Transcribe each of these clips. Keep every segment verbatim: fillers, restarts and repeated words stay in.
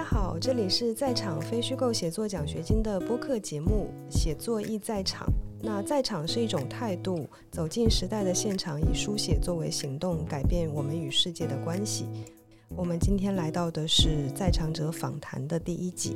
家好，这里是在场非虚构写作奖学金的播客节目《写作亦在场》。那在场是一种态度，走进时代的现场，以书写作为行动，改变我们与世界的关系。我们今天来到的是在场者访谈的第一集。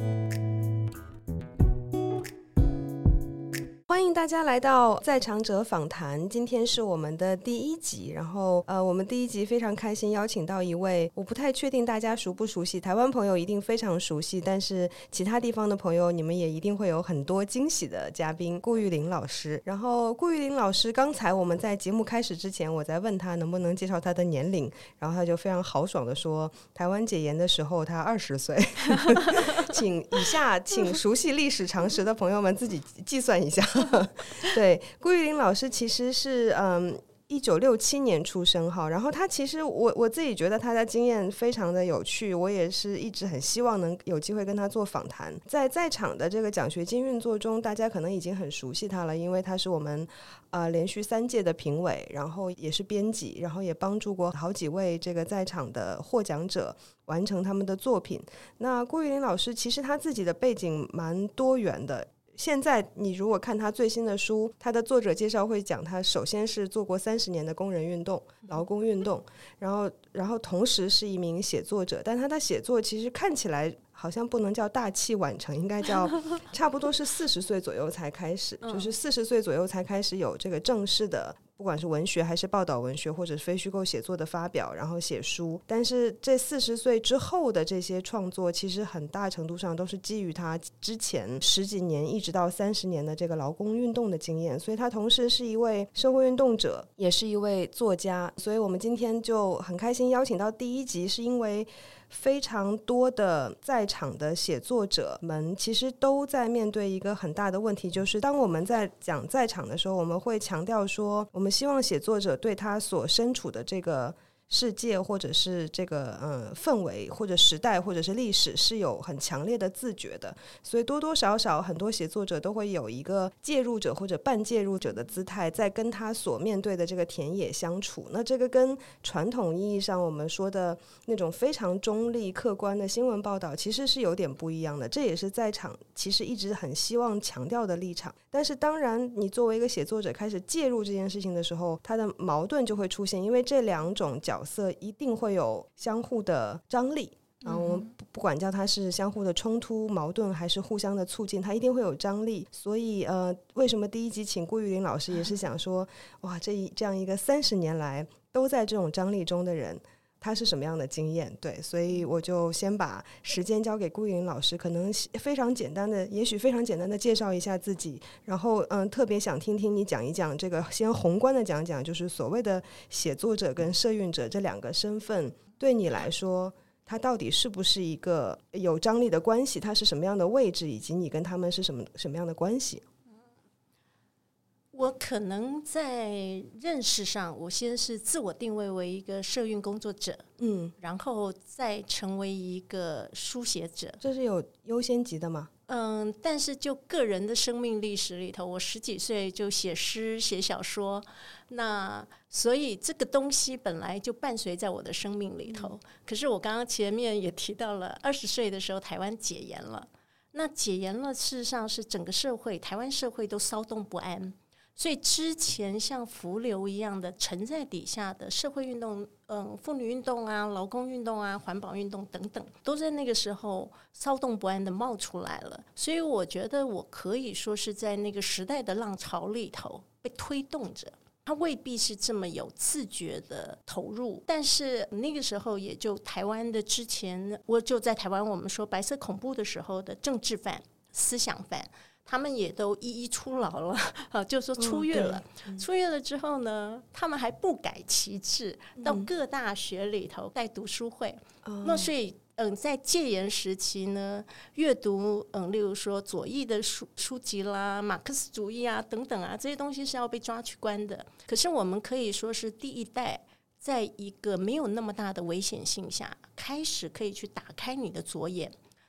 欢迎大家来到在场者访谈，今天是我们的第一集，然后呃，我们第一集非常开心邀请到一位，我不太确定大家熟不熟悉，台湾朋友一定非常熟悉，但是其他地方的朋友你们也一定会有很多惊喜的嘉宾，顾玉玲老师。然后顾玉玲老师刚才我们在节目开始之前，我在问他能不能介绍他的年龄，然后他就非常豪爽的说台湾解严的时候他二十岁请以下请熟悉历史常识的朋友们自己计算一下对，顾玉玲老师其实是嗯一九六七年出生哈，然后他其实我我自己觉得他的经验非常的有趣，我也是一直很希望能有机会跟他做访谈。在在场的这个奖学金运作中，大家可能已经很熟悉他了，因为他是我们呃连续三届的评委，然后也是编辑，然后也帮助过好几位这个在场的获奖者完成他们的作品。那顾玉玲老师其实他自己的背景蛮多元的。现在你如果看他最新的书，他的作者介绍会讲他首先是做过三十年的工人运动、劳工运动，然后然后同时是一名写作者，但他的写作其实看起来好像不能叫大器晚成，应该叫差不多是四十岁左右才开始就是四十岁左右才开始有这个正式的不管是文学还是报道文学或者是非虚构写作的发表，然后写书。但是这四十岁之后的这些创作其实很大程度上都是基于他之前十几年一直到三十年的这个劳工运动的经验，所以他同时是一位社会运动者，也是一位作家。所以我们今天就很开心邀请到第一集，是因为非常多的在场的写作者们其实都在面对一个很大的问题，就是当我们在讲在场的时候，我们会强调说我们希望写作者对他所身处的这个世界或者是这个呃氛围或者时代或者是历史是有很强烈的自觉的，所以多多少少很多写作者都会有一个介入者或者半介入者的姿态在跟他所面对的这个田野相处。那这个跟传统意义上我们说的那种非常中立客观的新闻报道其实是有点不一样的，这也是在场其实一直很希望强调的立场。但是当然你作为一个写作者开始介入这件事情的时候，它的矛盾就会出现，因为这两种角色一定会有相互的张力，然后我们不管叫它是相互的冲突矛盾还是互相的促进，它一定会有张力。所以呃，为什么第一集请顾玉玲老师也是想说哇，这一这样一个三十年来都在这种张力中的人他是什么样的经验。对，所以我就先把时间交给顾玉玲老师，可能非常简单的也许非常简单的介绍一下自己，然后嗯，特别想听听你讲一讲这个，先宏观的讲讲就是所谓的写作者跟社运者这两个身份对你来说它到底是不是一个有张力的关系，它是什么样的位置，以及你跟他们是什么什么样的关系。 我可能在认识上我先是自我定位为一个社运工作者，嗯，然后再成为一个书写者， 这是有优先级的吗？ 嗯，但是就个人的生命历史里头，我十几岁就写诗写小说，那所以这个东西本来就伴随在我的生命里头、嗯、可是我刚刚前面也提到了二十岁的时候台湾解严了，那解严了事实上是整个社会台湾社会都骚动不安，所以之前像浮流一样的沉在底下的社会运动，嗯，妇女运动啊、劳工运动啊、环保运动等等，都在那个时候骚动不安的冒出来了。所以我觉得我可以说是在那个时代的浪潮里头被推动着，他未必是这么有自觉的投入，但是那个时候也就台湾的之前，我就在台湾我们说白色恐怖的时候的政治犯、思想犯，他们也都一一出牢了、啊、就是说出狱了、嗯、出狱了之后呢，他们还不改其志、嗯、到各大学里头带读书会、嗯、那所以嗯，在戒严时期呢，阅读嗯，例如说左翼的书书籍啦、马克思主义啊等等啊，这些东西是要被抓去关的。可是我们可以说是第一代，在一个没有那么大的危险性下，开始可以去打开你的左眼，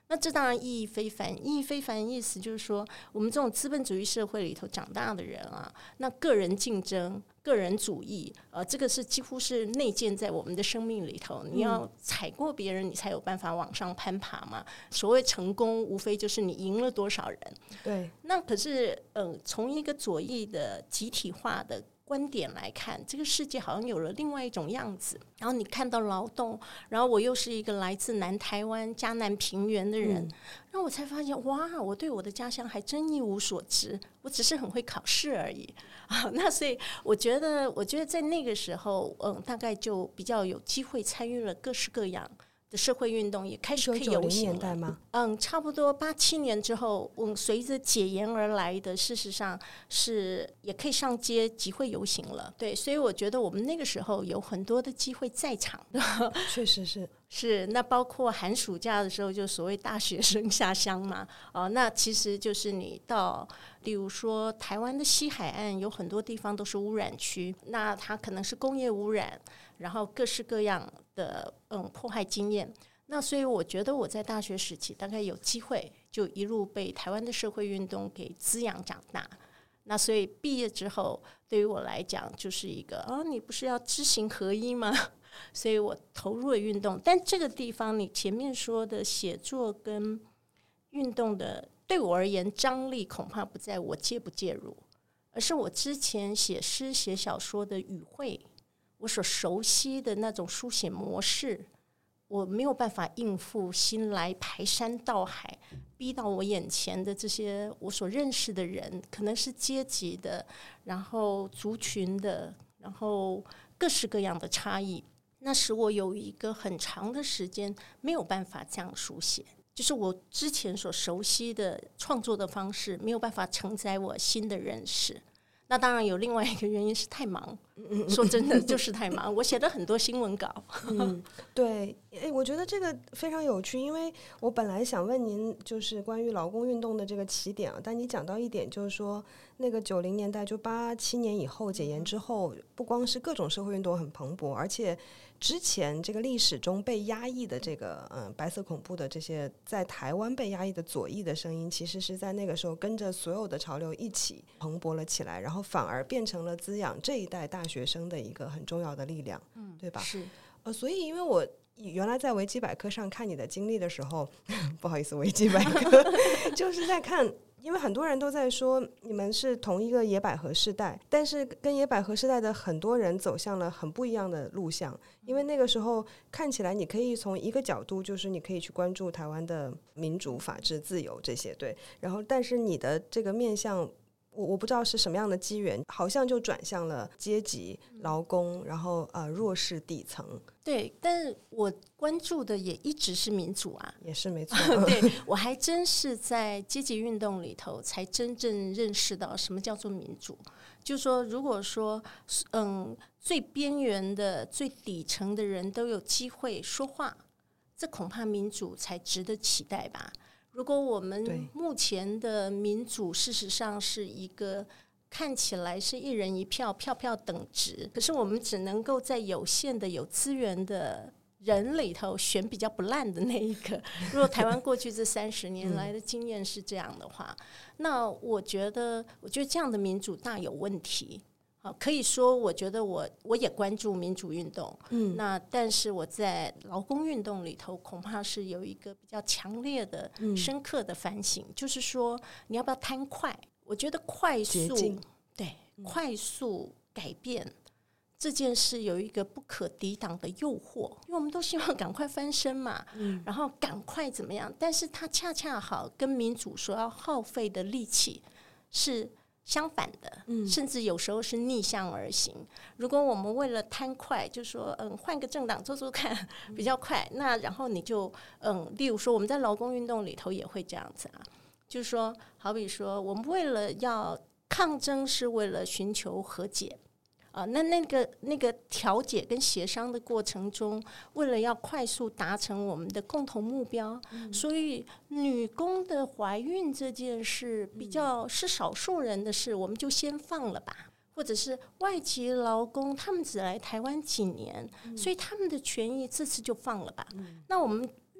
那这当然意义非凡，意义非凡意思就是说，我们这种资本主义社会里头长大的人啊，那个人竞争、个人主义，呃，这个是几乎是内建在我们的生命里头。你要踩过别人，你才有办法往上攀爬嘛。所谓成功，无非就是你赢了多少人。 对。 那可是，呃，从一个左翼的集体化的观点来看，这个世界好像有了另外一种样子。然后你看到劳动，然后我又是一个来自南台湾嘉南平原的人，嗯、然后我才发现，哇，我对我的家乡还真一无所知，我只是很会考试而已啊。那所以我觉得，我觉得在那个时候，嗯，大概就比较有机会参与了各式各样的社会运动，也开始可以游行了。 年代吗？ 嗯，差不多八七年之后，嗯，随着解严而来的，事实上是也可以上街集会游行了。对，所以我觉得我们那个时候有很多的机会在场的。 确实是是，那包括寒暑假的时候，就所谓大学生下乡嘛。哦，那其实就是你到，例如说台湾的西海岸有很多地方都是污染区，那它可能是工业污染，然后各式各样的嗯迫害经验。那所以我觉得我在大学时期大概有机会就一路被台湾的社会运动给滋养长大。那所以毕业之后对于我来讲就是一个啊，你不是要知行合一吗？所以我投入了运动。但这个地方你前面说的写作跟运动的，对我而言张力恐怕不在我介不介入，而是我之前写诗写小说的语汇，我所熟悉的那种书写模式，我没有办法应付新来排山倒海逼到我眼前的这些我所认识的人，可能是阶级的，然后族群的，然后各式各样的差异，那使我有一个很长的时间没有办法这样书写，就是我之前所熟悉的创作的方式没有办法承载我新的认识。那当然有另外一个原因是太忙，说真的就是太忙，我写了很多新闻稿。 嗯，对，诶，我觉得这个非常有趣，因为我本来想问您就是关于劳工运动的这个起点啊，但你讲到一点就是说那个九零年代就八七年以后解严之后，不光是各种社会运动很蓬勃，而且之前这个历史中被压抑的这个嗯白色恐怖的这些在台湾被压抑的左翼的声音，其实是在那个时候跟着所有的潮流一起蓬勃了起来，然后反而变成了滋养这一代大学生的一个很重要的力量，嗯，对吧？ 是， 呃，所以因为我原来在维基百科上看你的经历的时候，不好意思，维基百科就是在看。因为很多人都在说你们是同一个野百合世代，但是跟野百合世代的很多人走向了很不一样的路向。因为那个时候看起来你可以从一个角度，就是你可以去关注台湾的民主、法治、自由这些，对，然后但是你的这个面向我我不知道是什么样的机缘，好像就转向了阶级、劳工，然后呃弱势底层。 对，但是我关注的也一直是民主啊， 也是没错。 对，我还真是在阶级运动里头才真正认识到什么叫做民主。就是说，如果说嗯最边缘的、最底层的人都有机会说话，这恐怕民主才值得期待吧。如果我们目前的民主事实上是一个看起来是一人一票，票票等值，可是我们只能够在有限的有资源的人里头选比较不烂的那一个。如果台湾过去这三十年来的经验是这样的话，嗯、那我觉得，我觉得这样的民主大有问题。可以说我觉得我我也关注民主运动，嗯，那但是我在劳工运动里头恐怕是有一个比较强烈的、嗯、深刻的反省，就是说你要不要贪快？我觉得快速对、嗯、快速改变这件事有一个不可抵挡的诱惑，因为我们都希望赶快翻身嘛，嗯，然后赶快怎么样？但是它恰恰好跟民主所要耗费的力气是相反的，嗯，甚至有时候是逆向而行。如果我们为了贪快，就说嗯，换个政党做做看比较快，那然后你就嗯，例如说我们在劳工运动里头也会这样子啊，就是说，好比说我们为了要抗争，是为了寻求和解。啊，那那个那个调解跟协商的过程中，为了要快速达成我们的共同目标，嗯、所以女工的怀孕这件事比较是少数人的事，我们就先放了吧。或者是外籍劳工，他们只来台湾几年，嗯、所以他们的权益这次就放了吧。嗯、那我们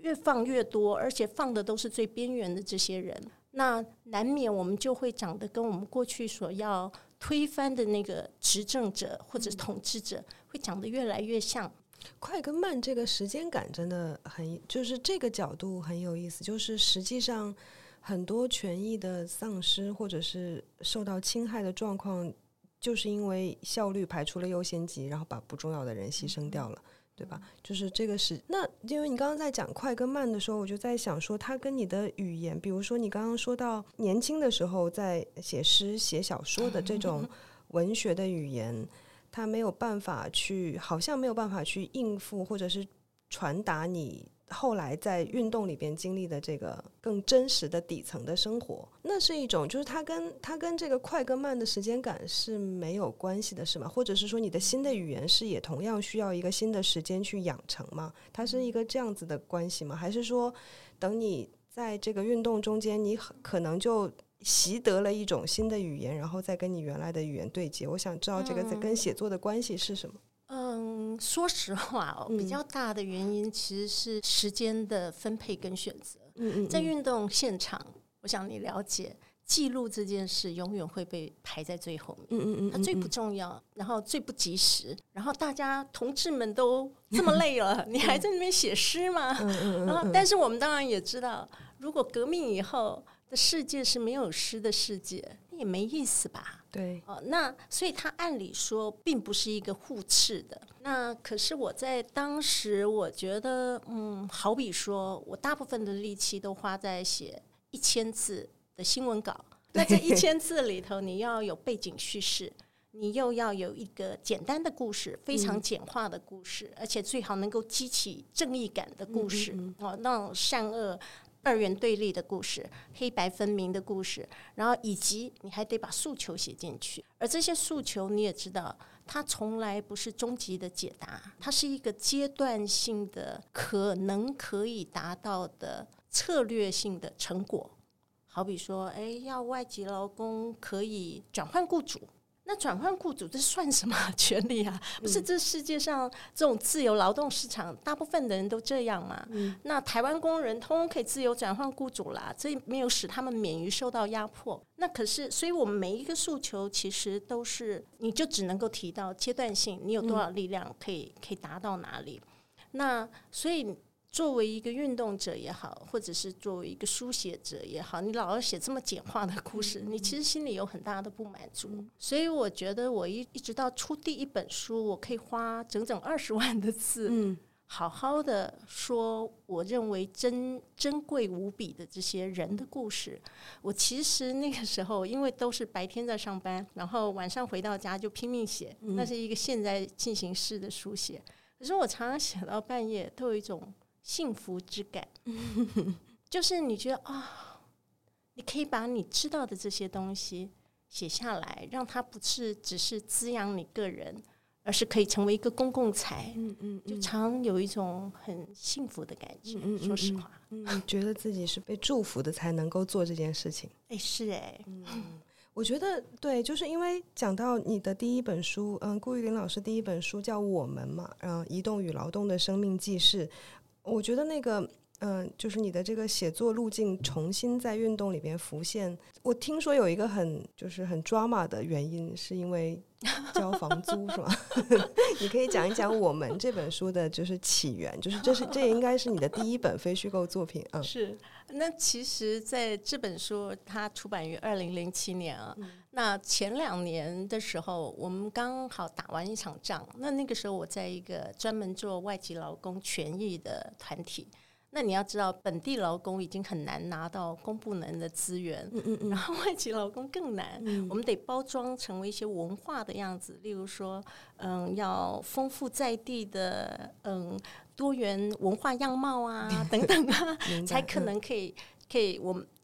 越放越多，而且放的都是最边缘的这些人，那难免我们就会长得跟我们过去所要推翻的那个执政者或者统治者会长得越来越像。 快跟慢这个时间感真的很，就是这个角度很有意思，就是实际上很多权益的丧失或者是受到侵害的状况，就是因为效率排除了优先级，然后把不重要的人牺牲掉了，对吧？就是这个是那，因为你刚刚在讲快跟慢的时候，我就在想说，它跟你的语言，比如说你刚刚说到年轻的时候在写诗写小说的这种文学的语言，它没有办法去，好像没有办法去应付或者是传达你后来在运动里边经历的这个更真实的底层的生活。那是一种，就是它跟它跟这个快跟慢的时间感是没有关系的，是吗？或者是说你的新的语言是也同样需要一个新的时间去养成吗？它是一个这样子的关系吗？还是说等你在这个运动中间，你可能就习得了一种新的语言，然后再跟你原来的语言对接？我想知道这个在跟写作的关系是什么。 嗯，说实话哦， 嗯、 比较大的原因其实是时间的分配跟选择。 嗯嗯嗯， 在运动现场，我想你了解，记录这件事永远会被排在最后面。 嗯嗯嗯， 它最不重要，然后最不及时，然后大家同志们都这么累了，你还在那边写诗吗？ 嗯嗯嗯， 然后，但是我们当然也知道，如果革命以后的世界是没有诗的世界，也没意思吧？ 对， 哦，那所以它按理说并不是一个互斥的。那可是我在当时，我觉得，嗯，好比说我大部分的力气都花在写一千字的新闻稿，那这一千字里头，你要有背景叙事，你又要有一个简单的故事，非常简化的故事，嗯、而且最好能够激起正义感的故事，嗯嗯嗯哦，那种善恶二元对立的故事，黑白分明的故事，然后以及你还得把诉求写进去，而这些诉求你也知道，它从来不是终极的解答，它是一个阶段性的可能可以达到的策略性的成果。好比说，哎，要外籍劳工可以转换雇主，那转换雇主这算什么权利啊？不是这世界上这种自由劳动市场大部分的人都这样嘛？嗯、那台湾工人通通可以自由转换雇主啦，这没有使他们免于受到压迫。那可是，所以我们每一个诉求其实都是，你就只能够提到阶段性，你有多少力量可以可以达到哪里？那所以。作为一个运动者也好，或者是作为一个书写者也好，你老要写这么简化的故事，你其实心里有很大的不满足。所以我觉得我一一直到出第一本书，我可以花整整二十万的字，嗯，好好的说我认为珍珍贵无比的这些人的故事。我其实那个时候因为都是白天在上班，然后晚上回到家就拼命写，那是一个现在进行式的书写。可是我常常写到半夜，都有一种幸福之感，就是你觉得啊、哦，你可以把你知道的这些东西写下来，让它不是只是滋养你个人，而是可以成为一个公共财。嗯嗯，就常有一种很幸福的感觉。嗯嗯嗯，说实话， 嗯，觉得自己是被祝福的才能够做这件事情。 哎，是哎， 嗯。我觉得对，就是因为讲到你的第一本书，嗯，顾玉玲老师第一本书叫《我们》嘛，嗯，移动与劳动的生命记事。我觉得那个，嗯、呃，就是你的这个写作路径重新在运动里边浮现。我听说有一个很就是很 drama 的原因，是因为交房租是吗？你可以讲一讲《我们》这本书的就是起源，就是这是这应该是你的第一本非虚构作品。嗯， 是。那其实在这本书它出版于二零零七年啊、嗯，那前两年的时候我们刚好打完一场仗，那那个时候我在一个专门做外籍劳工权益的团体，那你要知道本地劳工已经很难拿到公部门的资源，嗯嗯嗯，然后外籍劳工更难、嗯、我们得包装成为一些文化的样子，例如说嗯，要丰富在地的嗯多元文化样貌啊等等啊，才可能可以可以我们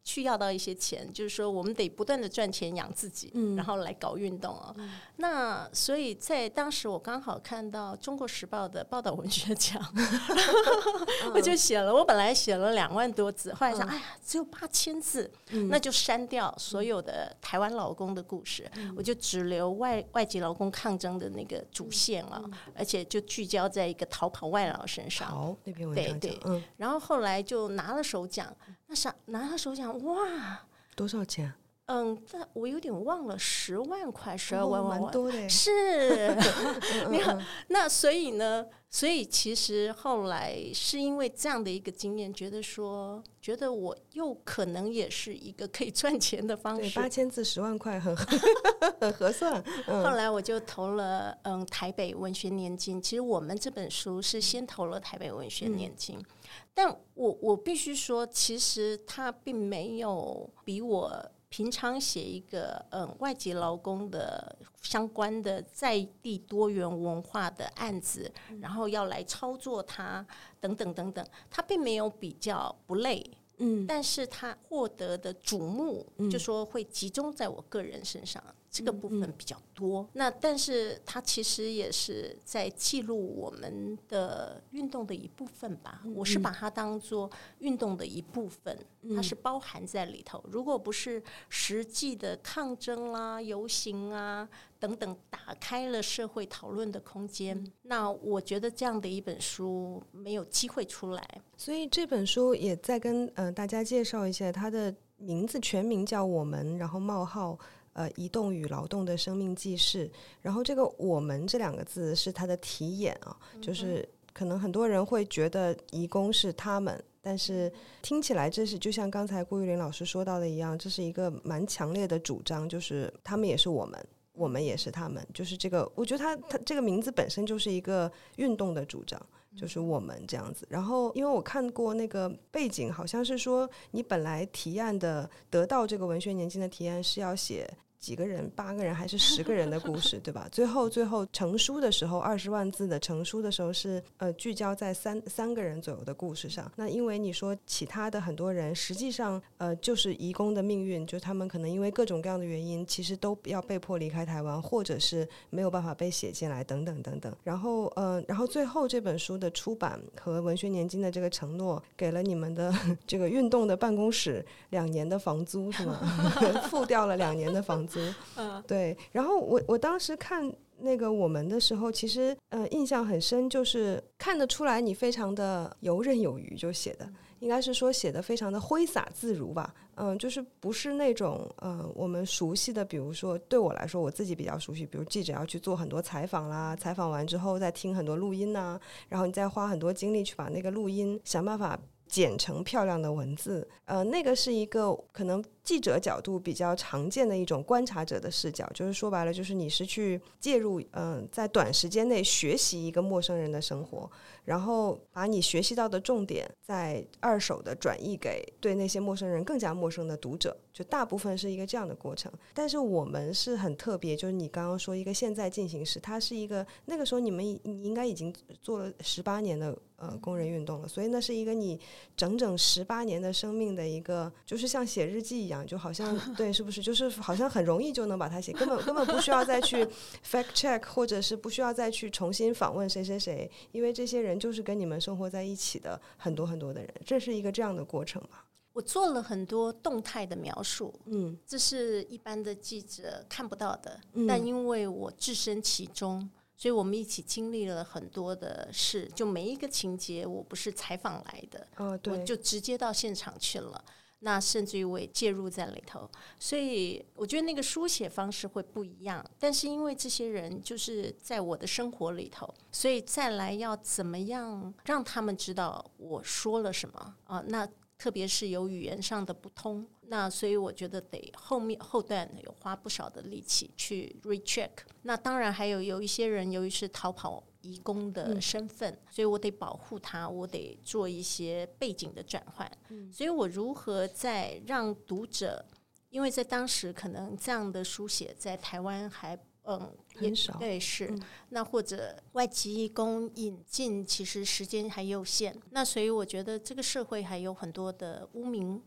去要到一些钱，就是说我们得不断的赚钱养自己，嗯、然后来搞运动啊、哦嗯。那所以在当时我刚好看到《中国时报》的报道文学奖，我就写了，我本来写了两万多字，后来想，嗯、哎呀，只有八千字、嗯，那就删掉所有的台湾劳工的故事，嗯、我就只留外外籍劳工抗争的那个主线啊、嗯，而且就聚焦在一个逃跑外劳身上。 好，那篇文章对对、 嗯， 然后后来就拿了首奖，那啥拿了首奖。哇， 多少钱？ 嗯，但我有点忘了，十万块，十二万， 蛮、哦、多的。 是，你看，那所以呢，所以其实后来是因为这样的一个经验，觉得说，觉得我又可能也是一个可以赚钱的方式。 对，八千字十万块很很合算、嗯。 后来我就投了嗯台北文学年金，其实我们这本书是先投了台北文学年金。嗯，但我我必须说，其实他并没有比我平常写一个嗯外籍劳工的相关的在地多元文化的案子，嗯、然后要来操作它等等等等，他并没有比较不累。嗯，但是他获得的瞩目，嗯、就说会集中在我个人身上。这个部分比较多，嗯嗯，那但是它其实也是在记录我们的运动的一部分吧。嗯、我是把它当作运动的一部分，嗯、它是包含在里头。如果不是实际的抗争啦、游行啊等等打开了社会讨论的空间，嗯、那我觉得这样的一本书没有机会出来。 所以这本书也再跟呃大家介绍一下，它的名字全名叫《我们》，然后冒号。呃，移动与劳动的生命记事，然后这个我们这两个字是它的题眼啊，就是可能很多人会觉得移工是他们，但是听起来这是就像刚才郭玉玲老师说到的一样，这是一个蛮强烈的主张，就是他们也是我们，我们也是他们，就是这个我觉得它它这个名字本身就是一个运动的主张，就是我们这样子。然后因为我看过那个背景，好像是说你本来提案的得到这个文学年金的提案是要写几个人，八个人还是十个人的故事，对吧？最后最后成书的时候，二十万字的成书的时候是呃聚焦在三三个人左右的故事上。那因为你说其他的很多人，实际上呃就是移工的命运，就他们可能因为各种各样的原因，其实都要被迫离开台湾，或者是没有办法被写进来，等等等等。然后呃，然后最后这本书的出版和文学年金的这个承诺，给了你们的这个运动的办公室两年的房租，是吗？付掉了两年的房租。嗯，对。然后我我当时看那个我们的时候，其实呃印象很深，就是看得出来你非常的游刃有余，就写的应该是说写的非常的挥洒自如吧。嗯、呃，就是不是那种呃我们熟悉的，比如说对我来说我自己比较熟悉，比如记者要去做很多采访啦，采访完之后再听很多录音啊，然后你再花很多精力去把那个录音想办法剪成漂亮的文字，呃，那个是一个可能记者角度比较常见的一种观察者的视角，就是说白了，就是你是去介入，嗯、呃，在短时间内学习一个陌生人的生活，然后把你学习到的重点再二手的转译给对那些陌生人更加陌生的读者，就大部分是一个这样的过程。但是我们是很特别，就是你刚刚说一个现在进行时，它是一个那个时候你们你应该已经做了十八年的呃工人运动了，所以那是一个你整整十八年的生命的一个，就是像写日记一样，就好像对，是不是就是好像很容易就能把它写，根本根本不需要再去 fact check， 或者是不需要再去重新访问谁谁谁，因为这些人就是跟你们生活在一起的很多很多的人，这是一个这样的过程吗？ 我做了很多动态的描述，嗯，这是一般的记者看不到的，嗯，但因为我置身其中，所以我们一起经历了很多的事，就每一个情节我不是采访来的，哦，对，我就直接到现场去了，那甚至于我也介入在里头，所以我觉得那个书写方式会不一样，但是因为这些人就是在我的生活里头，所以再来要怎么样让他们知道我说了什么啊？那特别是有语言上的不通，那所以我觉得得后面后段有花不少的力气去 recheck。那当然还有有一些人由于是逃跑移工的身份，嗯，所以我得保护他，我得做一些背景的转换，嗯，所以我如何在让读者，因为在当时可能这样的书写在台湾还嗯， 很少， 对，是，嗯，那或者外籍移工引进，其实时间还有限，那所以我觉得这个社会还有很多的污名，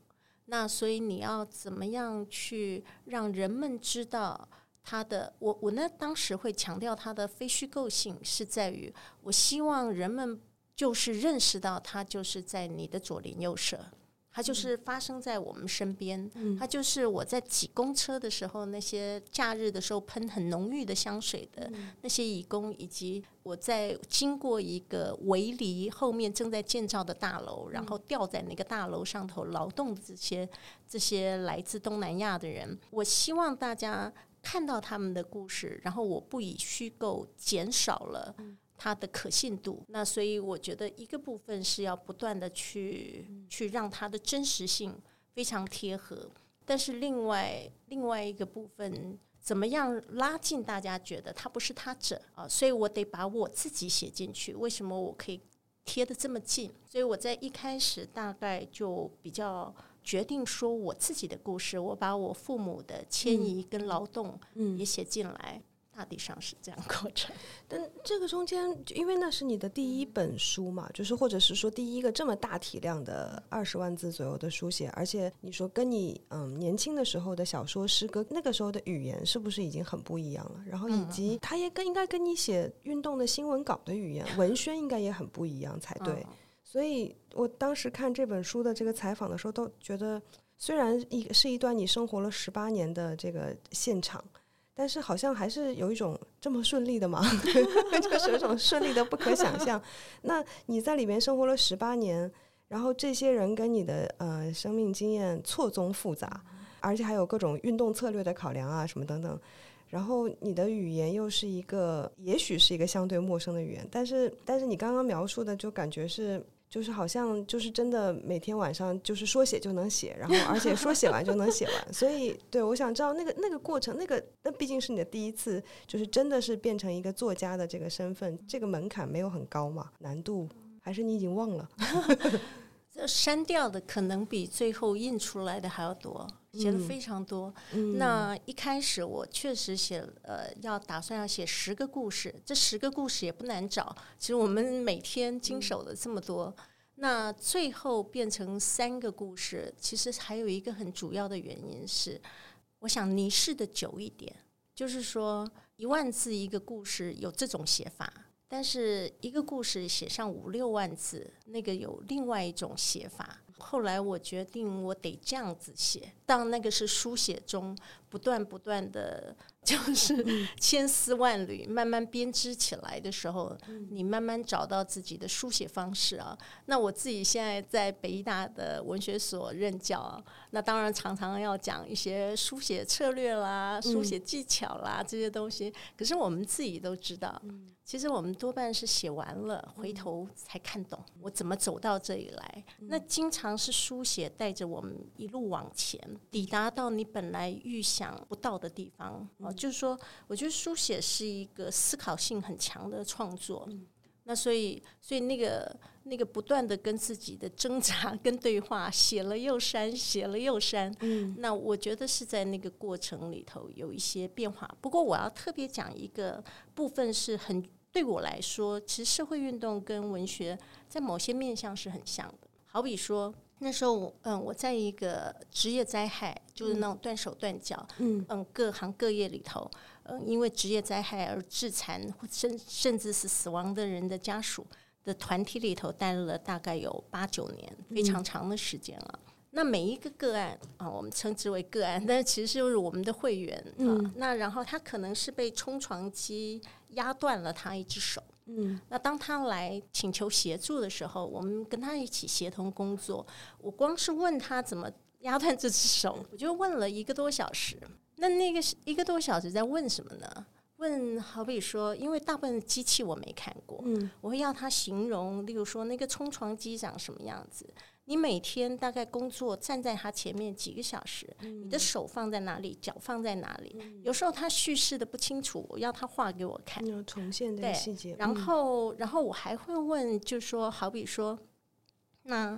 那所以你要怎么样去让人们知道它的，我我呢当时会强调它的非虚构性，是在于我希望人们就是认识到它就是在你的左邻右舍，它就是发生在我们身边、嗯、它就是我在挤公车的时候，那些假日的时候喷很浓郁的香水的、嗯、那些移工，以及我在经过一个围篱后面正在建造的大楼，然后吊在那个大楼上头劳动的这些这些来自东南亚的人，我希望大家看到他们的故事，然后我不以虚构减少了它的可信度。那所以我觉得一个部分是要不断的去去让它的真实性非常贴合，但是另外另外一个部分怎么样拉近大家觉得他不是他者啊？所以我得把我自己写进去。为什么我可以贴得这么近？所以我在一开始大概就比较决定说我自己的故事，我把我父母的迁移跟劳动也写进来、嗯嗯，大体上是这样过程。 但这个中间，因为那是你的第一本书嘛，就是或者是说第一个这么大体量的二十万字左右的书写，而且你说跟你嗯年轻的时候的小说诗歌那个时候的语言是不是已经很不一样了？然后以及它也跟应该跟你写运动的新闻稿的语言文宣应该也很不一样才对。所以我当时看这本书的这个采访的时候都觉得，虽然一是一段你生活了十八年的这个现场，但是好像还是有一种这么顺利的嘛就是有一种顺利的不可想象。那你在里面生活了十八年，然后这些人跟你的呃生命经验错综复杂，而且还有各种运动策略的考量啊什么等等，然后你的语言又是一个也许是一个相对陌生的语言，但是但是你刚刚描述的就感觉是就是好像就是真的每天晚上就是说写就能写，然后而且说写完就能写完所以对，我想知道那个那个过程，那个那毕竟是你的第一次，就是真的是变成一个作家的这个身份，这个门槛没有很高嘛？难度还是你已经忘了这删掉的可能比最后印出来的还要多，写的非常多、嗯、那一开始我确实写呃，要打算要写十个故事，这十个故事也不难找，其实我们每天经手的这么多、嗯、那最后变成三个故事，其实还有一个很主要的原因是我想凝视的久一点，就是说一万字一个故事有这种写法，但是一个故事写上五六万字，那个有另外一种写法。后来我决定我得这样子写，当那个是书写中不断不断的就是千丝万缕慢慢编织起来的时候，你慢慢找到自己的书写方式啊。那我自己现在在北医大的文学所任教、啊、那当然常常要讲一些书写策略啦、书写技巧啦、嗯、这些东西，可是我们自己都知道、嗯、其实我们多半是写完了回头才看懂我怎么走到这里来、嗯、那经常是书写带着我们一路往前，抵达到你本来预想不到的地方、嗯、就是说我觉得书写是一个思考性很强的创作、嗯、那所以所以那个那个不断的跟自己的挣扎跟对话，写了又删写了又删、嗯、那我觉得是在那个过程里头有一些变化。不过我要特别讲一个部分是很对我来说，其实社会运动跟文学在某些面向是很像的。好比说那时候嗯，我在一个职业灾害，就是那种断手断脚，嗯嗯，各行各业里头，嗯，因为职业灾害而致残甚甚至是死亡的人的家属的团体里头待了大概有八九年，非常长的时间了。嗯，那每一个个案啊，我们称之为个案，但是其实就是我们的会员、嗯、啊。那然后他可能是被冲床机压断了他一只手，嗯，那当他来请求协助的时候，我们跟他一起协同工作。我光是问他怎么压断这只手，我就问了一个多小时。那那个一个多小时在问什么呢？问好比说，因为大部分机器我没看过、嗯、我会要他形容，例如说那个冲床机长什么样子，你每天大概工作站在他前面几个小时、嗯、你的手放在哪里，脚放在哪里、嗯、有时候他叙事的不清楚，我要他画给我看， 有重现的细节。 然后然后我还会问，就说好比说那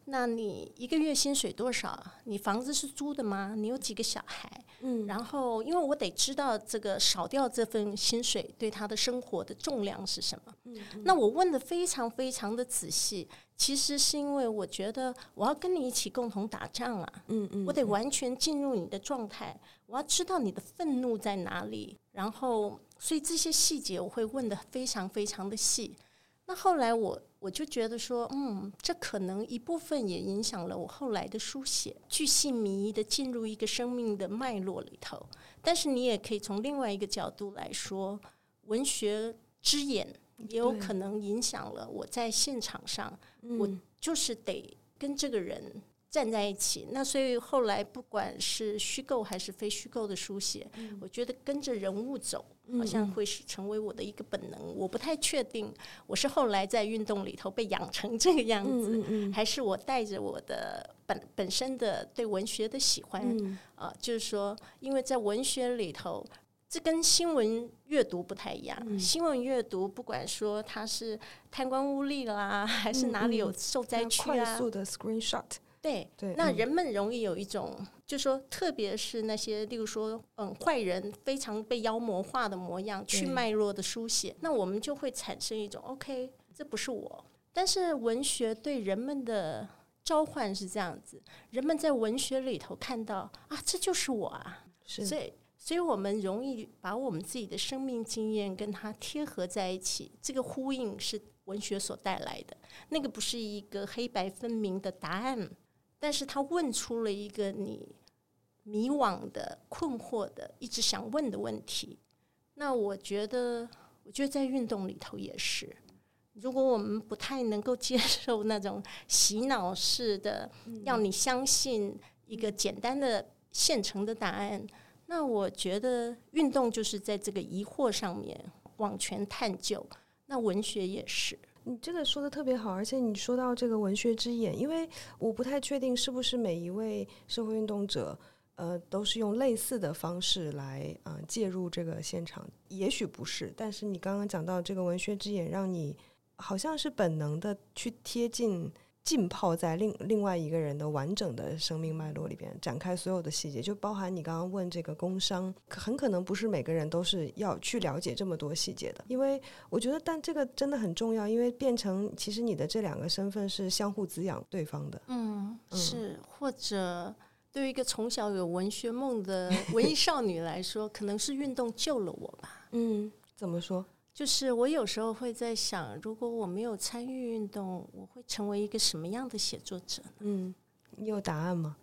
那你一个月薪水多少？你房子是租的吗？你有几个小孩？嗯，然后因为我得知道这个少掉这份薪水对他的生活的重量是什么。嗯嗯，那我问的非常非常的仔细，其实是因为我觉得我要跟你一起共同打仗啊。嗯嗯，我得完全进入你的状态，我要知道你的愤怒在哪里，然后所以这些细节我会问的非常非常的细。那后来我我就觉得说，嗯，这可能一部分也影响了我后来的书写，巨细靡遗的进入一个生命的脉络里头。但是你也可以从另外一个角度来说，文学之眼也有可能影响了我在现场上，我就是得跟这个人站在一起。那所以后来不管是虚构还是非虚构的书写，嗯，我觉得跟着人物走好像会是成为我的一个本能。我不太确定我是后来在运动里头被养成这个样子，嗯嗯嗯，还是我带着我的本本身的对文学的喜欢，嗯呃、就是说因为在文学里头这跟新闻阅读不太一样，嗯，新闻阅读不管说它是贪官污吏啦，还是哪里有受灾区啊， 快速的 screenshot， 对，对，那人们容易有一种，嗯，就是说，特别是那些，例如说，嗯，坏人非常被妖魔化的模样，去脉络的书写，那我们就会产生一种 OK， 这不是我。但是文学对人们的召唤是这样子，人们在文学里头看到啊，这就是我啊，是，所以，所以我们容易把我们自己的生命经验跟它贴合在一起，这个呼应是文学所带来的，那个不是一个黑白分明的答案。但是他问出了一个你迷惘的、困惑的、一直想问的问题。那我觉得，我觉得在运动里头也是。如果我们不太能够接受那种洗脑式的，要你相信一个简单的现成的答案，那我觉得运动就是在这个疑惑上面往前探究。那文学也是。 你这个说的特别好，而且你说到这个文学之眼，因为我不太确定是不是每一位社会运动者呃，都是用类似的方式来呃介入这个现场，也许不是，但是你刚刚讲到这个文学之眼，让你好像是本能的去贴近浸泡在另另外一个人的完整的生命脉络里边，展开所有的细节，就包含你刚刚问这个工伤，很可能不是每个人都是要去了解这么多细节的，因为我觉得但这个真的很重要，因为变成其实你的这两个身份是相互滋养对方的。 嗯，是，或者对于一个从小有文学梦的文艺少女来说可能是运动救了我吧。 嗯，怎么说？ 就是我有时候会在想，如果我没有参与运动，我会成为一个什么样的写作者呢？ 嗯，你有答案吗？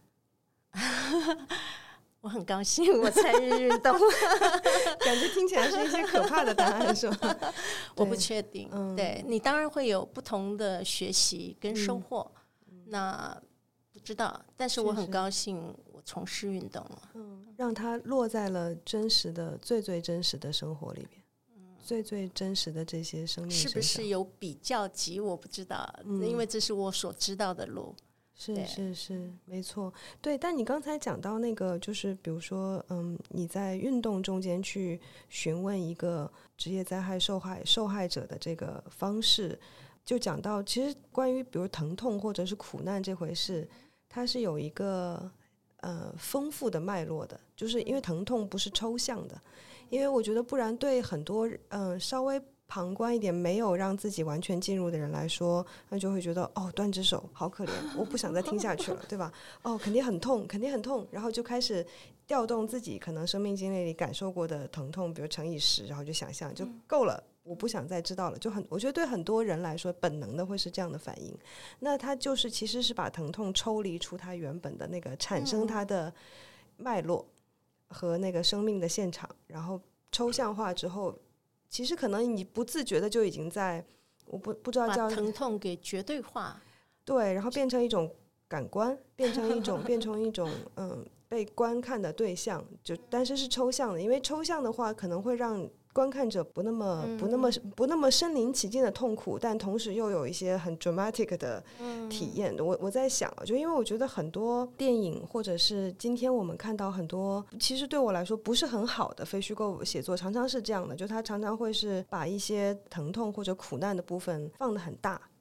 我很高兴我参与运动感觉听起来是一些可怕的答案是吗？ 我不确定、嗯、对，你当然会有不同的学习跟收获、嗯、那不知道，但是我很高兴我从事运动了、 嗯、让它落在了真实的最最真实的生活里边，最最真实的这些生命身上。 是不是有比较级我不知道、嗯、因为这是我所知道的路。 是是是，没错，对。但你刚才讲到那个，就是比如说，嗯，你在运动中间去询问一个职业灾害受害受害者的这个方式，就讲到，其实关于比如疼痛或者是苦难这回事，它是有一个呃丰富的脉络的，就是因为疼痛不是抽象的，因为我觉得不然对很多嗯、呃、稍微旁观一点没有让自己完全进入的人来说，那就会觉得哦，断只手好可怜，我不想再听下去了对吧？哦，肯定很痛肯定很痛，然后就开始调动自己可能生命经历里感受过的疼痛，比如乘以十，然后就想象就够了，我不想再知道了，就很我觉得对很多人来说本能的会是这样的反应。那他就是其实是把疼痛抽离出他原本的那个产生他的脉络和那个生命的现场，然后抽象化之后，其实可能你不自觉的就已经在我不不知道叫把疼痛给绝对化， 对，然后变成一种感官，变成一种变成一种嗯被观看的对象，就但是是抽象的，因为抽象的话可能会让观看者不那么不那么不那么身临其境的痛苦，但同时又有一些很 dramatic 的体验。我我在想，就因为我觉得很多电影或者是今天我们看到很多其实对我来说不是很好的非虚构写作，常常是这样的，就它常常会是把一些疼痛或者苦难的部分放得很大，